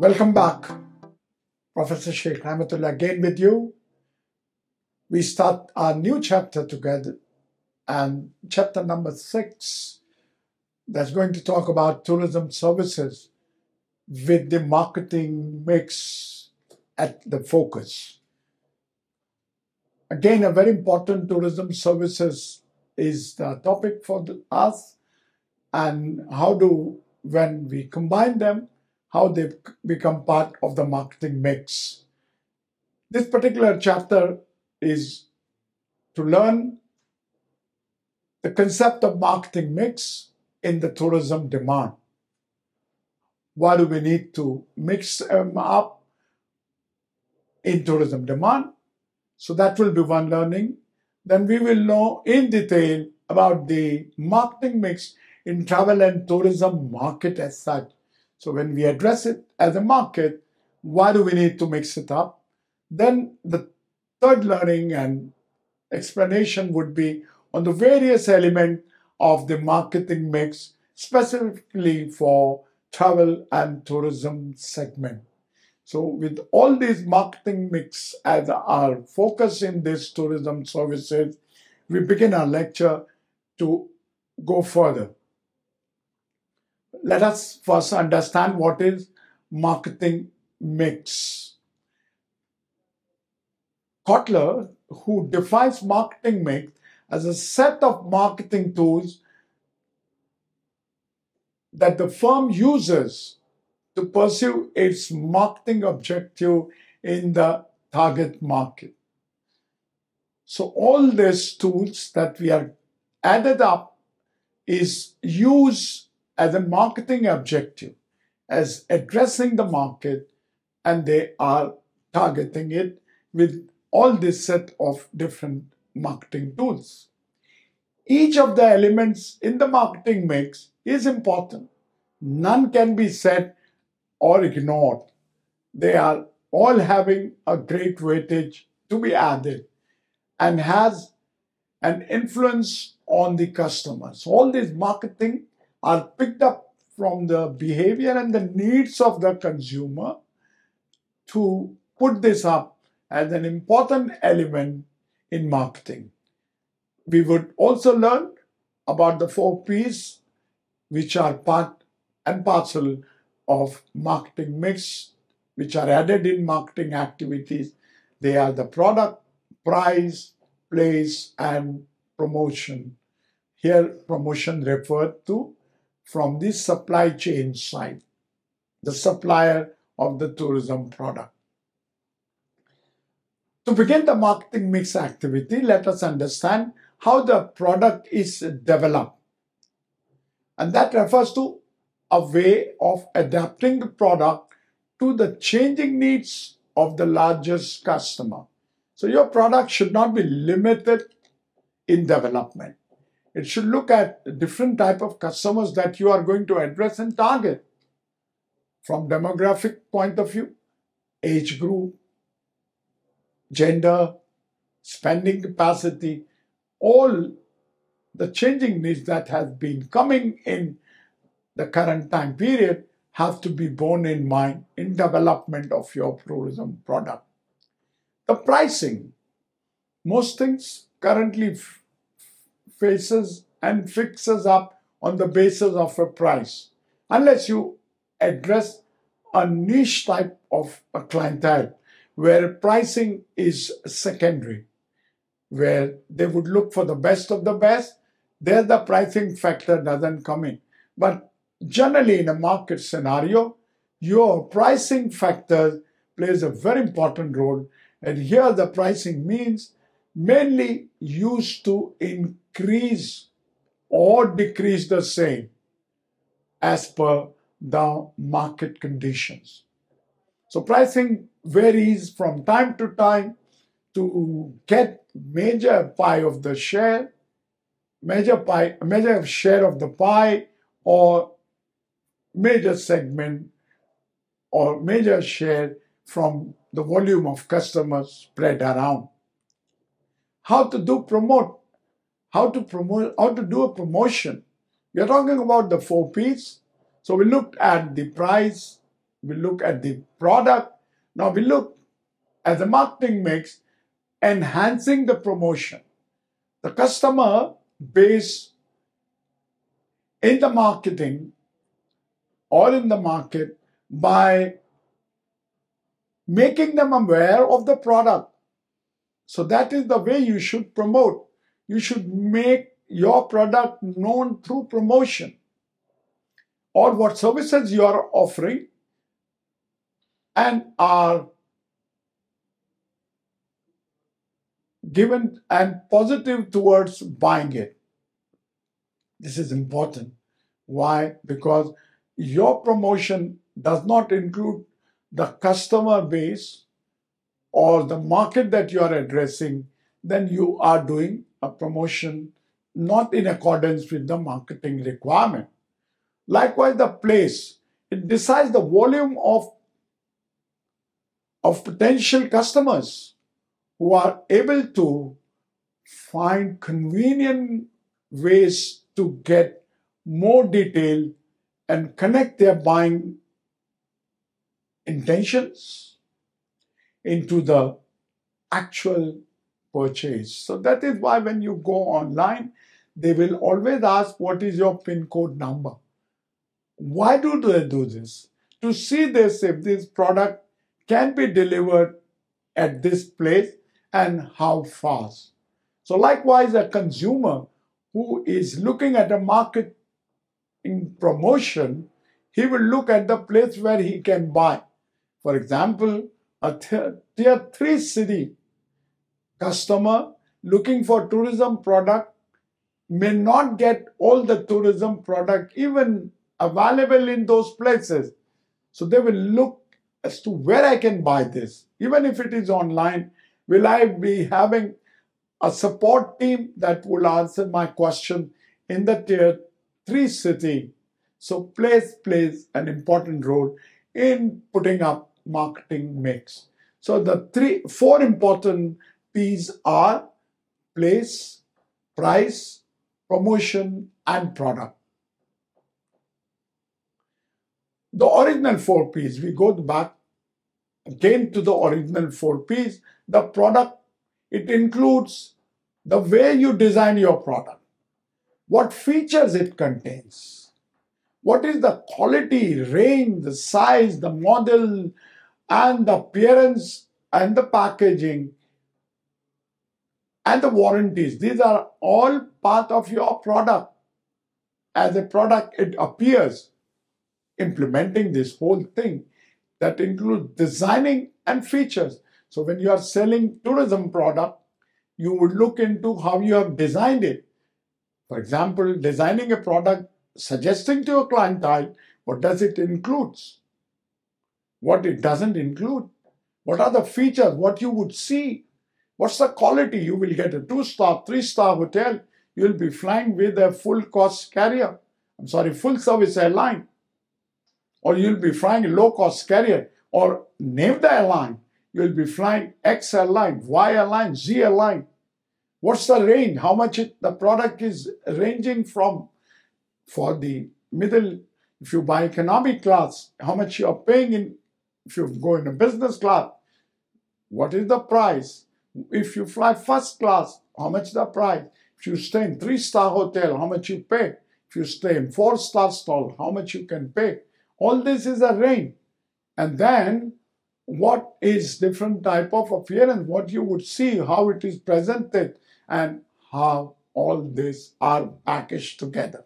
Welcome back. Professor Sheikh Rahmatullah again with you. We start our new chapter together, and chapter number 6 that's going to talk about tourism services with the marketing mix at the focus. Again, a very important tourism services is the topic for us, and when we combine them, how they become part of the marketing mix. This particular chapter is to learn the concept of marketing mix in the tourism demand. Why do we need to mix them up in tourism demand? So that will be one learning. Then we will know in detail about the marketing mix in travel and tourism market as such. So when we address it as a market, why do we need to mix it up? Then the third learning and explanation would be on the various elements of the marketing mix, specifically for travel and tourism segment. So with all these marketing mix as our focus in this tourism services, we begin our lecture to go further. Let us first understand what is marketing mix. Kotler, who defines marketing mix as a set of marketing tools that the firm uses to pursue its marketing objective in the target market. So all these tools that we are added up is used as a marketing objective, as addressing the market, and they are targeting it with all this set of different marketing tools. Each of the elements in the marketing mix is important. None can be said or ignored. They are all having a great weightage to be added and has an influence on the customers. All these marketing are picked up from the behavior and the needs of the consumer to put this up as an important element in marketing. We would also learn about the 4 P's, which are part and parcel of marketing mix, which are added in marketing activities. They are the product, price, place, and promotion. Here, promotion referred to from the supply chain side, the supplier of the tourism product. To begin the marketing mix activity, let us understand how the product is developed. And that refers to a way of adapting the product to the changing needs of the largest customer. So your product should not be limited in development. It should look at different type of customers that you are going to address and target from demographic point of view, age group, gender, spending capacity, all the changing needs that have been coming in the current time period have to be borne in mind in development of your tourism product. The pricing, most things currently faces and fixes up on the basis of a price, unless you address a niche type of a clientele where pricing is secondary, where they would look for the best of the best. There the pricing factor doesn't come in. But generally in a market scenario, your pricing factor plays a very important role. And here the pricing means mainly used to increase or decrease the same as per the market conditions. So pricing varies from time to time to get major pie of the share, major share of the pie, or major segment or major share from the volume of customers spread around. How to do a promotion. We are talking about the 4 P's. So we looked at the price, we look at the product. Now we look at the marketing mix, enhancing the promotion. The customer base in the marketing or in the market by making them aware of the product. So that is the way you should promote. You should make your product known through promotion or what services you are offering and are given and positive towards buying it. This is important. Why? Because your promotion does not include the customer base or the market that you are addressing, then you are doing a promotion not in accordance with the marketing requirement. Likewise, the place, it decides the volume of potential customers who are able to find convenient ways to get more detail and connect their buying intentions into the actual purchase. So that is why when you go online, they will always ask, what is your PIN code number? Why do they do this? To see this, if this product can be delivered at this place and how fast. So likewise, a consumer who is looking at a market in promotion, he will look at the place where he can buy. For example, a tier 3 city customer looking for tourism product may not get all the tourism product even available in those places. So they will look as to where I can buy this. Even if it is online, will I be having a support team that will answer my question in the tier 3 city? So place plays an important role in putting up marketing mix. So the four important P's are place, price, promotion, and product. The original 4 P's, we go back again to the original 4 P's. The product, it includes the way you design your product, what features it contains, what is the quality, range, the size, the model, and the appearance, and the packaging, and the warranties. These are all part of your product. As a product, it appears. Implementing this whole thing that includes designing and features. So when you are selling tourism product, you would look into how you have designed it. For example, designing a product, suggesting to your clientele what does it include, what it doesn't include, what are the features, what you would see, what's the quality. You will get a 2-star, 3-star hotel. You will be flying with a full cost carrier. Full service airline. Or you'll be flying a low-cost carrier, or name the airline. You'll be flying X airline, Y airline, Z airline. What's the range? How much the product is ranging from? For the middle, if you buy economy class, how much you are paying in? If you go in a business class, what is the price? If you fly first class, how much the price? If you stay in 3-star hotel, how much you pay? If you stay in 4-star stall, how much you can pay? All this is a range. And then what is different type of appearance, what you would see, how it is presented, and how all this are packaged together.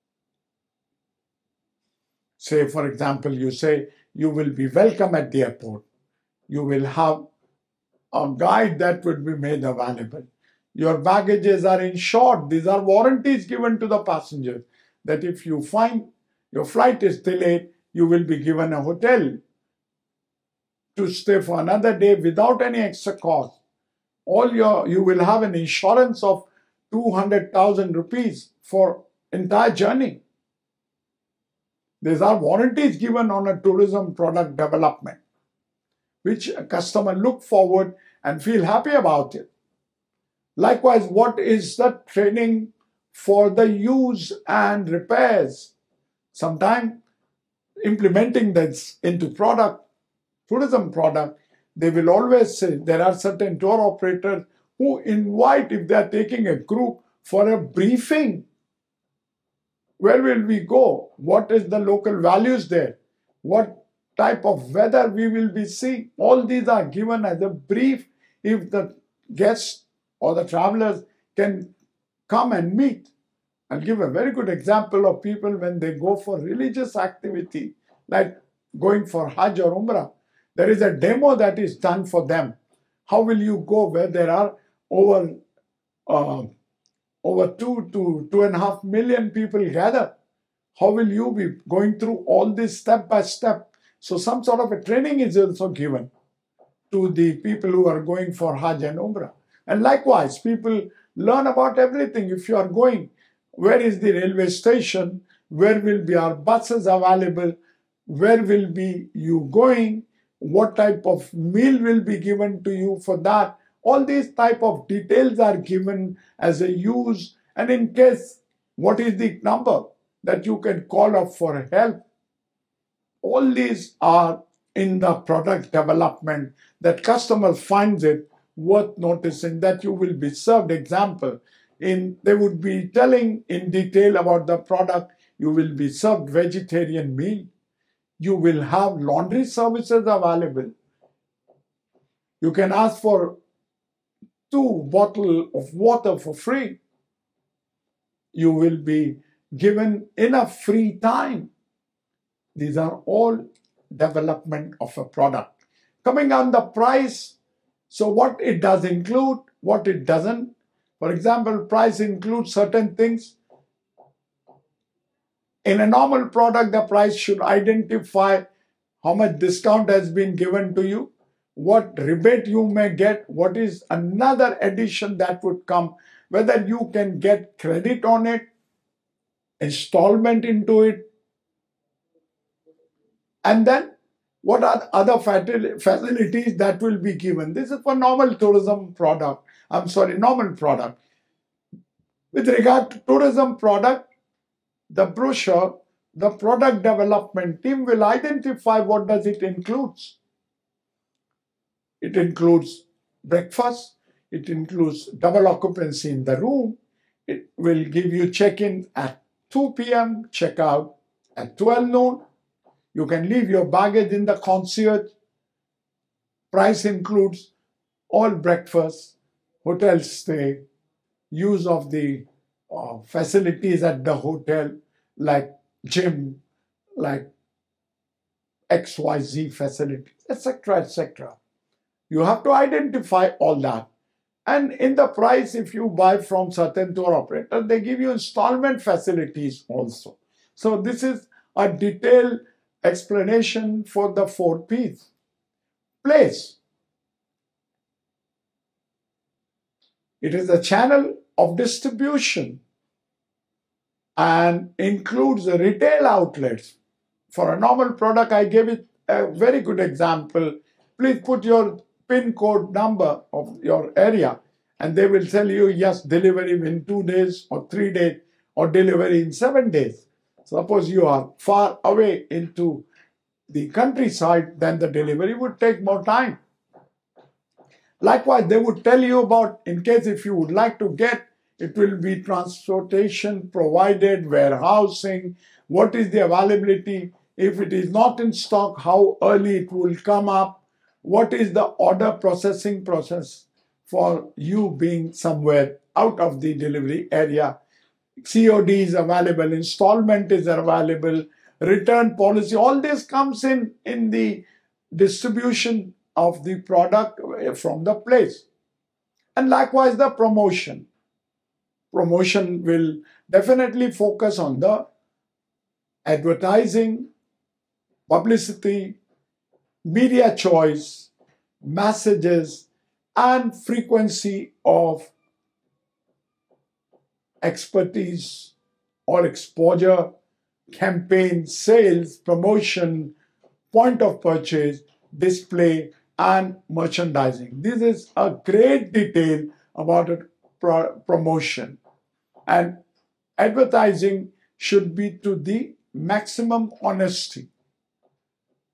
Say, for example, you say you will be welcome at the airport. You will have a guide that would be made available. Your baggages are insured. These are warranties given to the passengers that if you find your flight is delayed, you will be given a hotel to stay for another day without any extra cost. You will have an insurance of 200,000 rupees for entire journey. These are warranties given on a tourism product development, which a customer look forward and feel happy about it. Likewise, what is the training for the use and repairs? Sometimes implementing this into tourism product, they will always say there are certain tour operators who invite, if they are taking a group for a briefing. Where will we go? What is the local values there? What type of weather we will be seeing? All these are given as a brief if the guests or the travelers can come and meet. I'll give a very good example of people when they go for religious activity, like going for Hajj or Umrah. There is a demo that is done for them. How will you go where there are over uh, over 2 to 2.5 million people gather? How will you be going through all this step by step? So some sort of a training is also given to the people who are going for Hajj and Umrah. And likewise, people learn about everything. If you are going, where is the railway station? Where will be our buses available? Where will be you going? What type of meal will be given to you for that? All these type of details are given as a use, and in case, what is the number that you can call up for help? All these are in the product development that customer finds it worth noticing, that you will be served. Example, they would be telling in detail about the product. You will be served vegetarian meal. You will have laundry services available. You can ask for 2 bottles of water for free. You will be given enough free time. These are all development of a product. Coming on the price, so what it does include, what it doesn't. For example, price includes certain things. In a normal product, the price should identify how much discount has been given to you, what rebate you may get, what is another addition that would come, whether you can get credit on it, installment into it, and then what are other facilities that will be given. This is for normal tourism product. Normal product. With regard to tourism product, the brochure, the product development team will identify what does it includes. It includes breakfast. It includes double occupancy in the room. It will give you check-in at 2 p.m., check-out at 12 noon. You can leave your baggage in the concierge. Price includes all breakfast, hotel stay, use of the facilities at the hotel, like gym, like XYZ facilities, etc., etc. You have to identify all that. And in the price, if you buy from certain tour operator, they give you installment facilities also. So this is a detailed explanation for the 4 P's. Place. It is a channel of distribution and includes the retail outlets. For a normal product, I gave it a very good example. Please put your PIN code number of your area and they will tell you, yes, delivery in 2 days or 3 days or delivery in 7 days. Suppose you are far away into the countryside, then the delivery would take more time. Likewise, they would tell you about, in case if you would like to get, it will be transportation provided, warehousing, what is the availability, if it is not in stock, how early it will come up, what is the order processing process for you being somewhere out of the delivery area. COD is available, installment is available, return policy, all this comes in the distribution of the product from the place. And likewise, the promotion. Promotion will definitely focus on the advertising, publicity, media choice, messages, and frequency of expertise or exposure, campaign, sales, promotion, point of purchase, display, and merchandising. This is a great detail about a promotion. And advertising should be to the maximum honesty.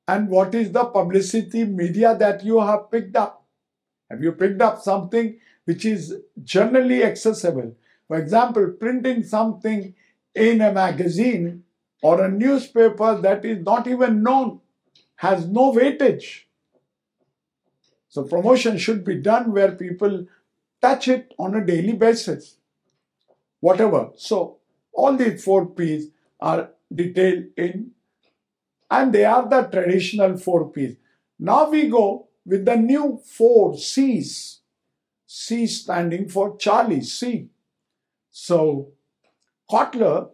and what is the publicity media that you have picked up. Have you picked up something which is generally accessible? For example, printing something in a magazine or a newspaper that is not even known, has no weightage. So promotion should be done where people touch it on a daily basis, whatever. So all these 4 P's are detailed in, and they are the traditional 4 P's. Now we go with the new 4 C's. C standing for Charlie, C. So Kotler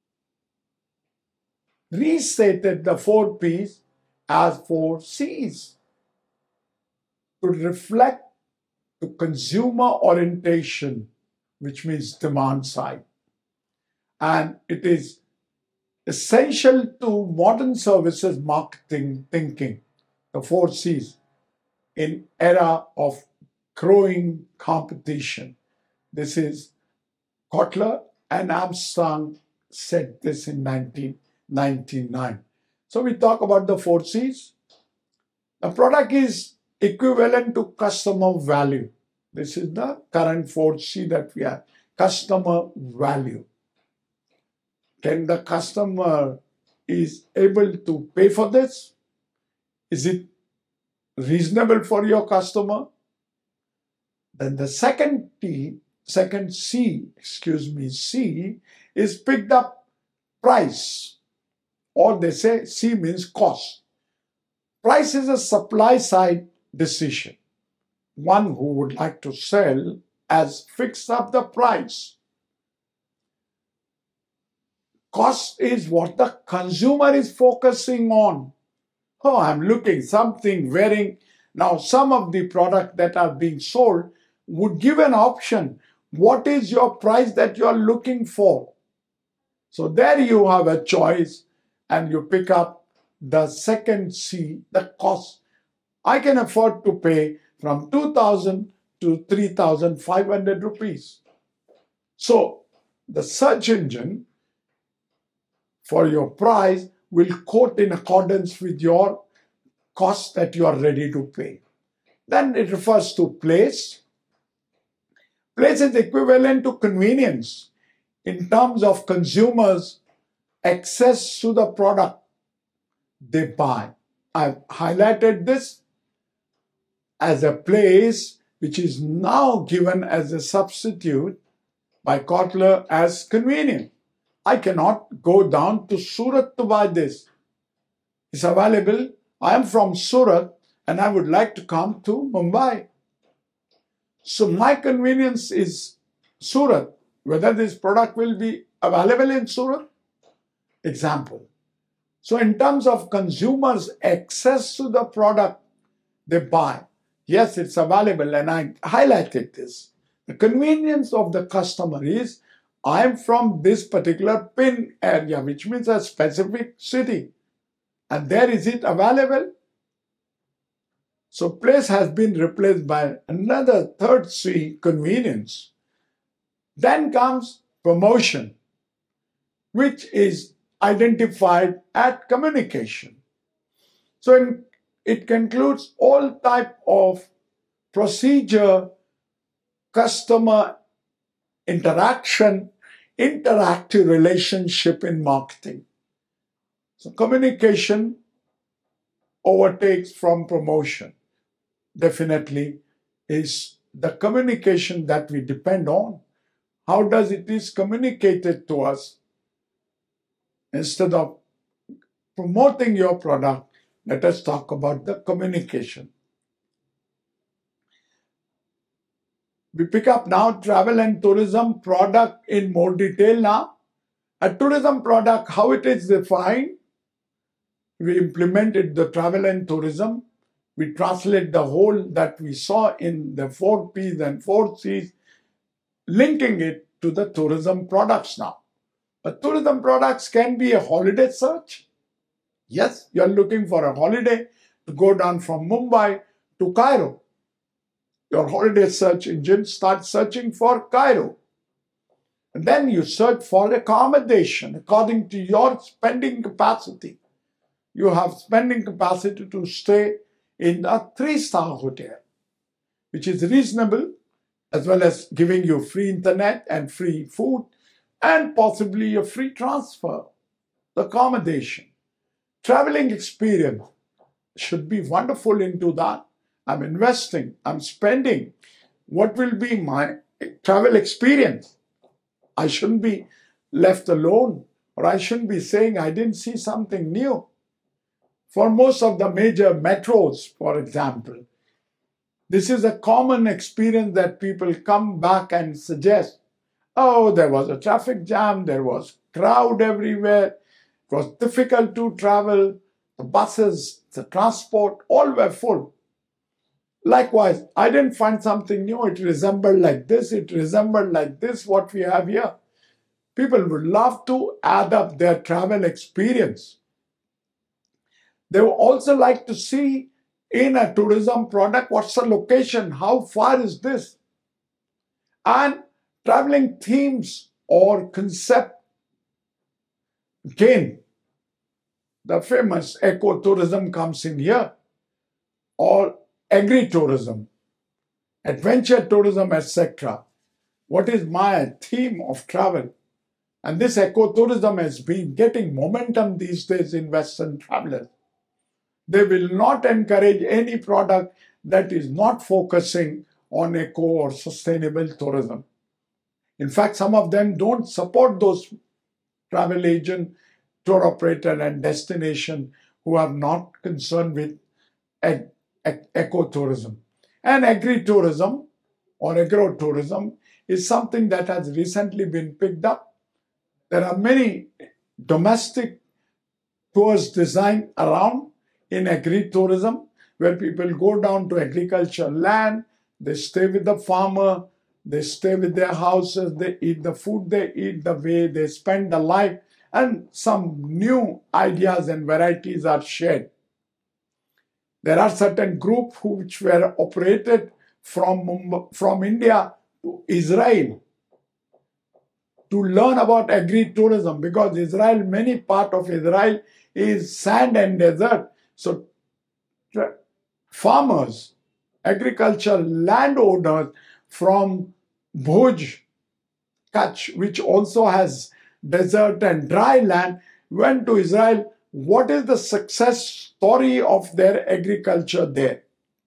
restated the 4 P's as 4 C's to reflect the consumer orientation, which means demand side. And it is essential to modern services marketing thinking, the 4 C's, in era of growing competition. This is Kotler, and Armstrong said this in 1999. So we talk about the 4 C's. The product is equivalent to customer value. This is the current 4 C that we have, customer value. Can the customer is able to pay for this? Is it reasonable for your customer? Then the second C, C is picked up price, or they say C means cost. Price is a supply side decision. One who would like to sell has fixed up the price. Cost is what the consumer is focusing on. Oh, I'm looking something wearing. Now, some of the products that are being sold would give an option. What is your price that you are looking for? So there you have a choice, and you pick up the second C, the cost. I can afford to pay from 2,000 to 3,500 rupees. So the search engine for your price will quote in accordance with your cost that you are ready to pay. Then it refers to place. Place is equivalent to convenience in terms of consumers' access to the product they buy. I've highlighted this as a place which is now given as a substitute by Kotler as convenient. I cannot go down to Surat to buy this. It's available. I am from Surat and I would like to come to Mumbai. So my convenience is Surat. Whether this product will be available in Surat? Example. So in terms of consumers' access to the product they buy, yes, it's available, and I highlighted this. The convenience of the customer is, I am from this particular PIN area, which means a specific city, and there is it available. So place has been replaced by another third C, convenience. Then comes promotion, which is identified at communication. So it concludes all type of procedure, customer interaction, interactive relationship in marketing. So communication overtakes from promotion. Definitely is the communication that we depend on. How does it is communicated to us? Instead of promoting your product, let us talk about the communication. We pick up now travel and tourism product in more detail now. A tourism product, how it is defined? We implemented the travel and tourism. We translate the whole that we saw in the 4 P's and 4 C's, linking it to the tourism products now. But tourism products can be a holiday search. Yes, you're looking for a holiday to go down from Mumbai to Cairo. Your holiday search engine starts searching for Cairo. And then you search for accommodation according to your spending capacity. you have spending capacity to stay in a 3-star hotel, which is reasonable, as well as giving you free internet and free food and possibly a free transfer, accommodation. Traveling experience should be wonderful into that. I'm investing, I'm spending. What will be my travel experience? I shouldn't be left alone, or I shouldn't be saying I didn't see something new. For most of the major metros, for example, this is a common experience that people come back and suggest, oh, there was a traffic jam, there was crowd everywhere, it was difficult to travel, the buses, the transport, all were full. Likewise, I didn't find something new. It resembled like this, it resembled like this, what we have here. People would love to add up their travel experience. They would also like to see in a tourism product, what's the location, how far is this? And traveling themes or concept, again, the famous ecotourism comes in here, or agri-tourism, adventure tourism, etc. What is my theme of travel? And this ecotourism has been getting momentum these days in Western travelers. They will not encourage any product that is not focusing on eco or sustainable tourism. In fact, some of them don't support those travel agent, tour operator and destination who are not concerned with ecotourism. And agri-tourism or agro-tourism is something that has recently been picked up. There are many domestic tours designed around in agri-tourism, where people go down to agricultural land, they stay with the farmer, they stay with their houses, they eat the food they eat, the way they spend the life, and some new ideas and varieties are shared. There are certain groups which were operated from India to Israel to learn about agri-tourism, because Israel, many part of Israel is sand and desert. So farmers, agricultural landowners from Bhuj, Kutch, which also has desert and dry land, went to Israel. What is the success story of their agriculture there?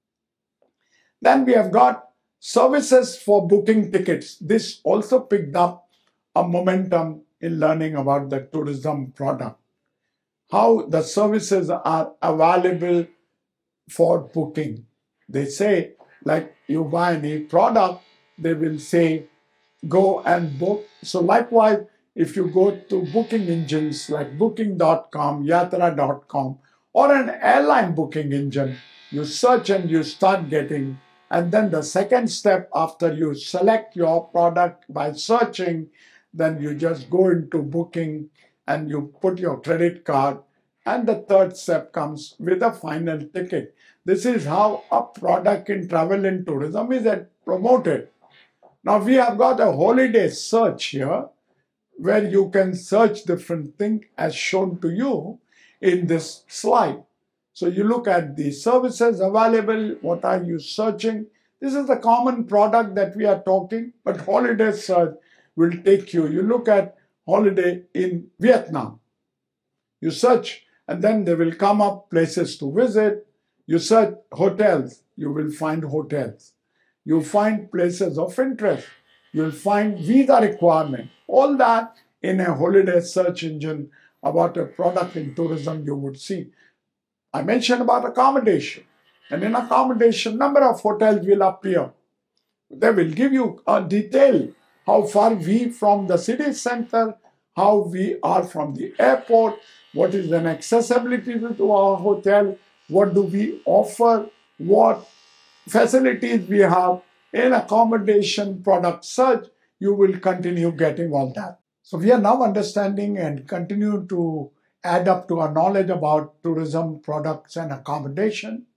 Then we have got services for booking tickets. This also picked up a momentum in learning about the tourism product. How the services are available for booking. They say, like you buy any product, they will say, go and book. So likewise, if you go to booking engines like booking.com, yatra.com, or an airline booking engine, you search and you start getting. And then the second step, after you select your product by searching, then you just go into booking and you put your credit card. And the third step comes with a final ticket. This is how a product in travel and tourism is promoted. Now we have got a holiday search here, where you can search different things as shown to you in this slide. So you look at the services available, what are you searching? This is the common product that we are talking, but holiday search will take you. You look at holiday in Vietnam. You search and then they will come up places to visit. You search hotels, you will find hotels. You find places of interest. You'll find visa requirement. All that in a holiday search engine about a product in tourism you would see. I mentioned about accommodation. And in accommodation, number of hotels will appear. They will give you a detail how far we from the city center, how we are from the airport, what is an accessibility to our hotel, what do we offer, what facilities we have. In accommodation product search, you will continue getting all that. So we are now understanding and continue to add up to our knowledge about tourism products and accommodation.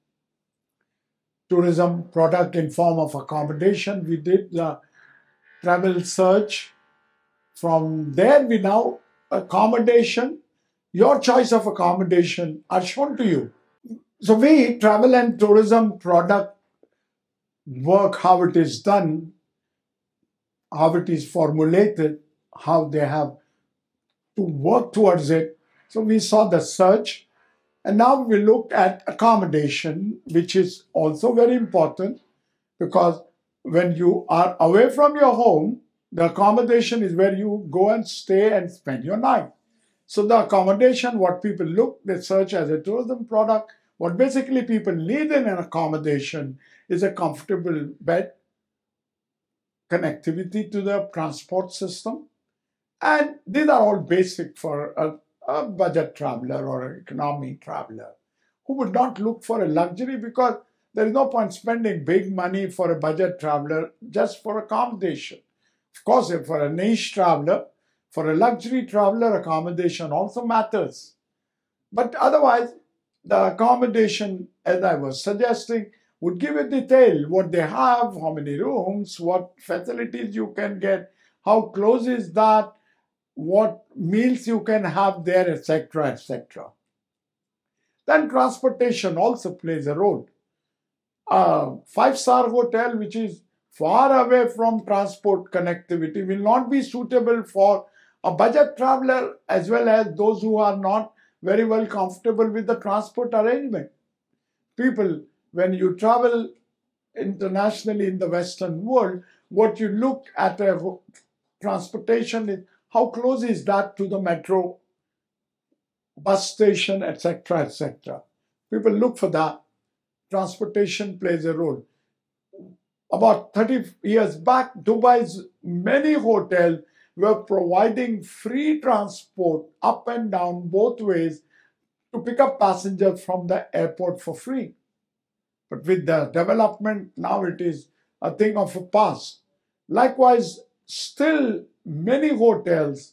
Tourism product in form of accommodation. We did the travel search. From there we now accommodation. your choice of accommodation are shown to you. So we travel and tourism product work, how it is done, how it is formulated, how they have to work towards it. So we saw the search, and now we look at accommodation, which is also very important because when you are away from your home, the accommodation is where you go and stay and spend your night. So the accommodation, what people look, they search as a tourism product. What basically people need in an accommodation is a comfortable bed, connectivity to the transport system, and these are all basic for a budget traveler or an economy traveler who would not look for a luxury because there is no point spending big money for a budget traveler just for accommodation. Of course, if for a niche traveler, for a luxury traveler, accommodation also matters. But otherwise, the accommodation, as I was suggesting, would give a detail what they have, how many rooms, what facilities you can get, how close is that, what meals you can have there, etc., etc. Then transportation also plays a role. A five-star hotel which is far away from transport connectivity will not be suitable for a budget traveler as well as those who are not very well comfortable with the transport arrangement. People, when you travel internationally in the Western world, what you look at a transportation is how close is that to the metro, bus station, etc., etc. People look for that. Transportation plays a role. About 30 years back, Dubai's many hotels were providing free transport up and down both ways to pick up passengers from the airport for free. But with the development, now it is a thing of a past. Likewise, still many hotels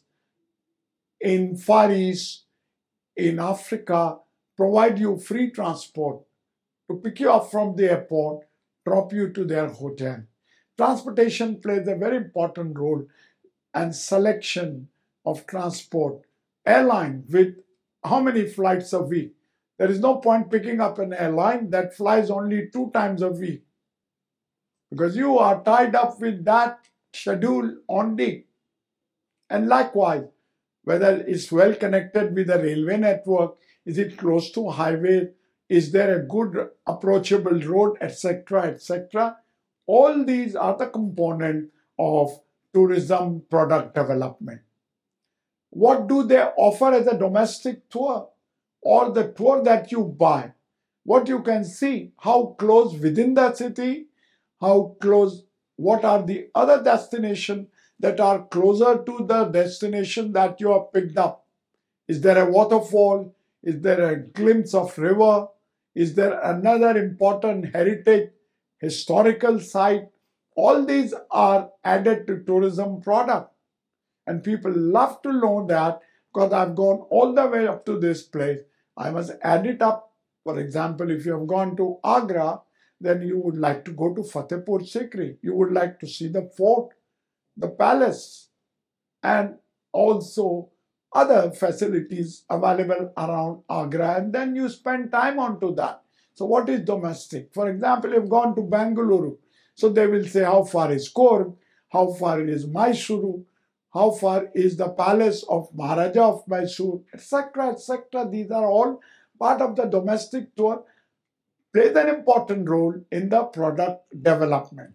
in Far East, in Africa, provide you free transport to pick you up from the airport, drop you to their hotel. Transportation plays a very important role and selection of transport. Airline with how many flights a week? There is no point picking up an airline that flies only 2 times a week because you are tied up with that schedule only. And likewise, whether it's well connected with the railway network, is it close to highway, is there a good approachable road, etc., etc. All these are the component of tourism product development. What do they offer as a domestic tour or the tour that you buy? What you can see, how close within the city, how close, what are the other destinations that are closer to the destination that you have picked up. Is there a waterfall? Is there a glimpse of river? Is there another important heritage, historical site? All these are added to tourism product. And people love to know that because I've gone all the way up to this place. I must add it up. For example, if you have gone to Agra, then you would like to go to Fatehpur Sikri. You would like to see the fort, the palace, and also other facilities available around Agra, and then you spend time onto that. So what is domestic? For example, you've gone to Bengaluru, so they will say how far is Korg, how far is Mysuru, how far is the palace of Maharaja of Mysore, etc., etc. These are all part of the domestic tour, plays an important role in the product development.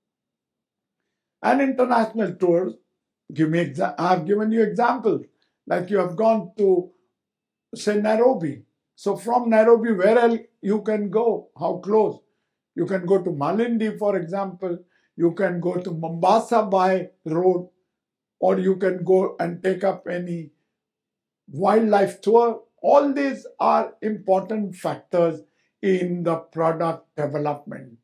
And international tours, I have given you examples. Like you have gone to, say, Nairobi. So from Nairobi, where else you can go? How close? You can go to Malindi, for example. You can go to Mombasa by road, or you can go and take up any wildlife tour. All these are important factors in the product development.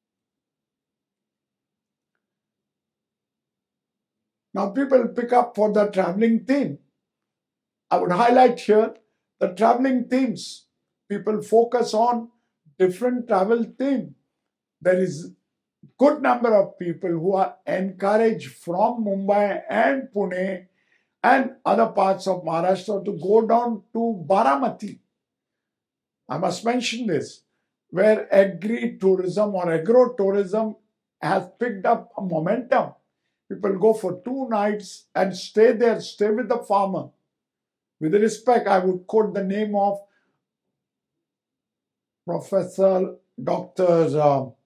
Now people pick up for the traveling theme. I would highlight here the traveling themes. People focus on different travel theme. There is good number of people who are encouraged from Mumbai and Pune and other parts of Maharashtra to go down to Baramati. I must mention this, where agri-tourism or agro-tourism has picked up a momentum. People go for 2 nights and stay there, stay with the farmer. With respect, I would quote the name of Professor Dr.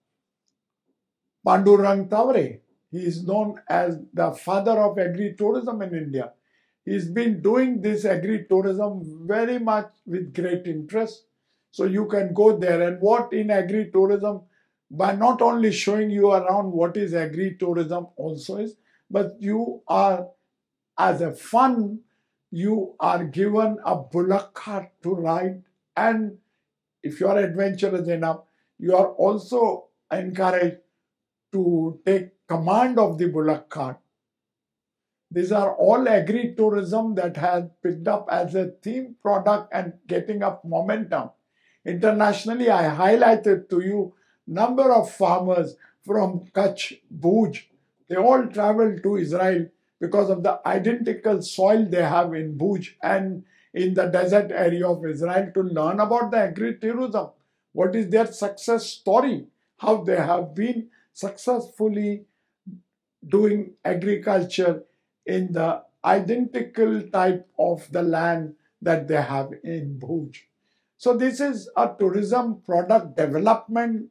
Pandurang Tavare. He is known as the father of agri-tourism in India. He's been doing this agri-tourism very much with great interest. So you can go there, and what in agri-tourism, by not only showing you around what is agri-tourism also is, but you are, as a fun, you are given a bullock cart to ride, and if you are adventurous enough, you are also encouraged to take command of the bullock cart. These are all agri-tourism that has picked up as a theme product and getting up momentum. Internationally, I highlighted to you number of farmers from Kutch, Bhuj. They all travel to Israel because of the identical soil they have in Bhuj and in the desert area of Israel to learn about the agri-tourism. What is their success story? How they have been successfully doing agriculture in the identical type of the land that they have in Bhuj. So this is a tourism product development,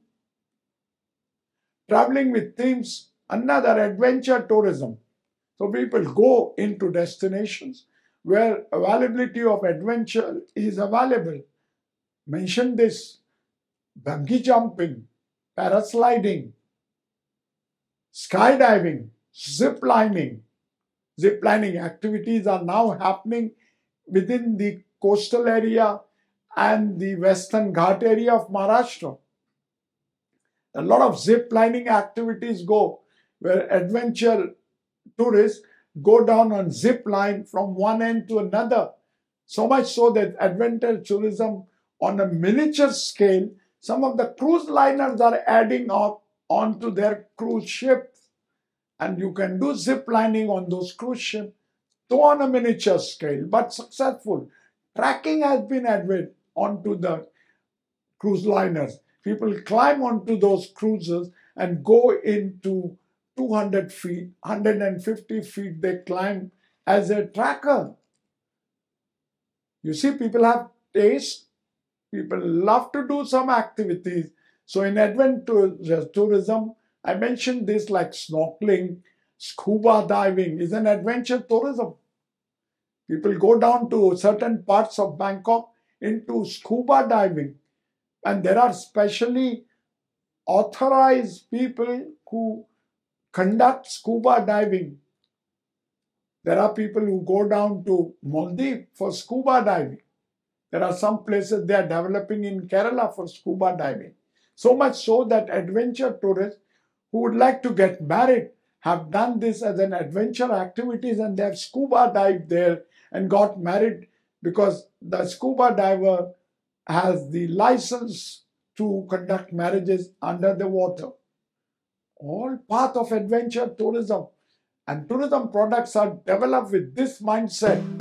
traveling with themes, another adventure tourism. So people go into destinations where availability of adventure is available. Mention this: bungee jumping, parasliding, skydiving, zip lining. Zip lining activities are now happening within the coastal area and the Western Ghat area of Maharashtra. A lot of zip lining activities go where adventure tourists go down on zip line from one end to another. So much so that adventure tourism on a miniature scale, some of the cruise liners are adding up onto their cruise ships. And you can do zip lining on those cruise ships, though on a miniature scale, but successful. Tracking has been added onto the cruise liners. People climb onto those cruises and go into 200 feet, 150 feet, they climb as a tracker. You see, people have taste, people love to do some activities. So in adventure tourism, I mentioned this like snorkeling, scuba diving is an adventure tourism. People go down to certain parts of Bangkok into scuba diving. And there are specially authorized people who conduct scuba diving. There are people who go down to Maldives for scuba diving. There are some places they are developing in Kerala for scuba diving. So much so that adventure tourists who would like to get married have done this as an adventure activities, and they have scuba dived there and got married because the scuba diver has the license to conduct marriages under the water. All part of adventure tourism, and tourism products are developed with this mindset.